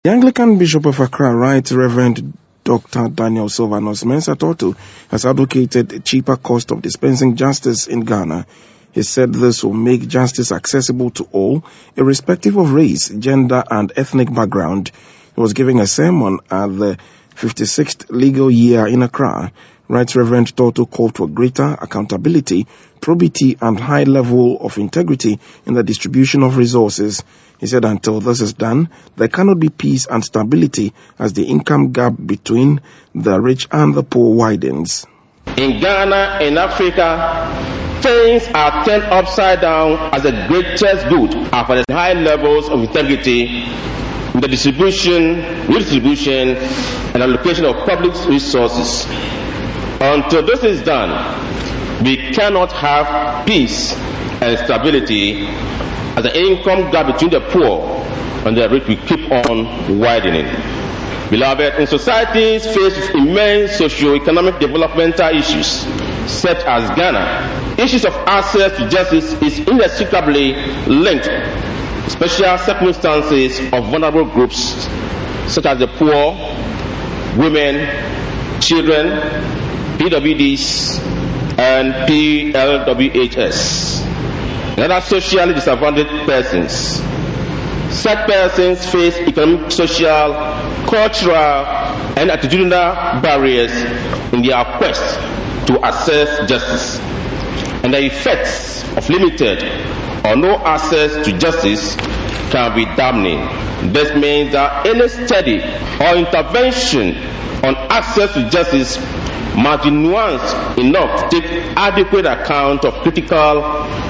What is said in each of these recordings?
The Anglican Bishop of Accra, Right Reverend Dr. Daniel Sylvanus Mensah Torto, has advocated a cheaper cost of dispensing justice in Ghana. He said this will make justice accessible to all, irrespective of race, gender, and ethnic background. He was giving a sermon at the 56th legal year in Accra. Right Reverend Torto called for greater accountability, probity, and high level of integrity in the distribution of resources. He said until this is done, there cannot be peace and stability as the income gap between the rich and the poor widens. In Ghana, in Africa, things are turned upside down as the greatest good are for the high levels of integrity in the distribution, redistribution, and allocation of public resources. Until this is done, we cannot have peace and stability as the income gap between the poor and the rich will keep on widening. Beloved, in societies faced with immense socio-economic developmental issues, such as Ghana, issues of access to justice is inextricably linked to special circumstances of vulnerable groups, such as the poor, women, children, PWDs, and PLWHS, and other socially disadvantaged persons. Such persons face economic, social, cultural, and attitudinal barriers in their quest to access justice, and the effects of limited or no access to justice can be damning. This means that any study or intervention on access to justice must be nuanced enough to take adequate account of critical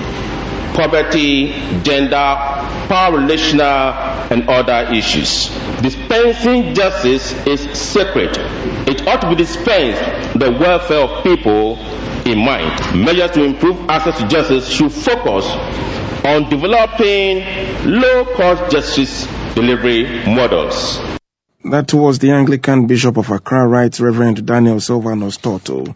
poverty, gender, power relational, and other issues. Dispensing justice is sacred. It ought to be dispensed with the welfare of people in mind. Measures to improve access to justice should focus on developing low-cost justice delivery models. That was the Anglican Bishop of Accra, Right Reverend Daniel Sylvanus Torto.